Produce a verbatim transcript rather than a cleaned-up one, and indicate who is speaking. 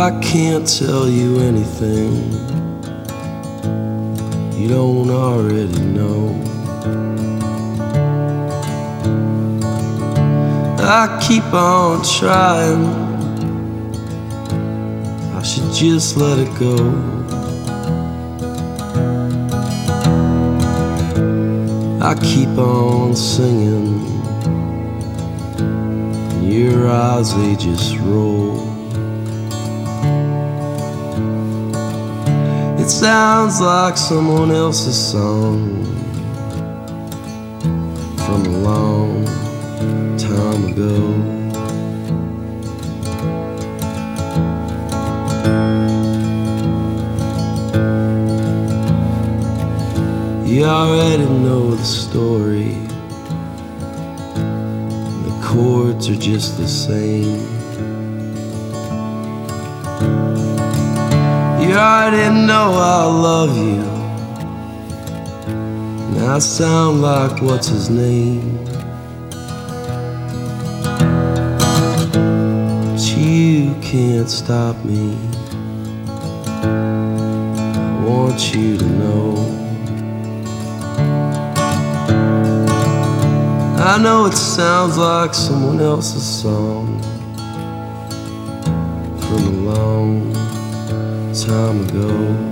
Speaker 1: I can't tell you anything you don't already know. I keep on trying, I should just let it go. I keep on singing, and your eyes, they just roll. It sounds like someone else's song from a long time ago. You already know the story, the chords are just the same. You already know I love you, and I sound like what's his name. But you can't stop me, I want you to know. I know it sounds like someone else's song from a long time ago.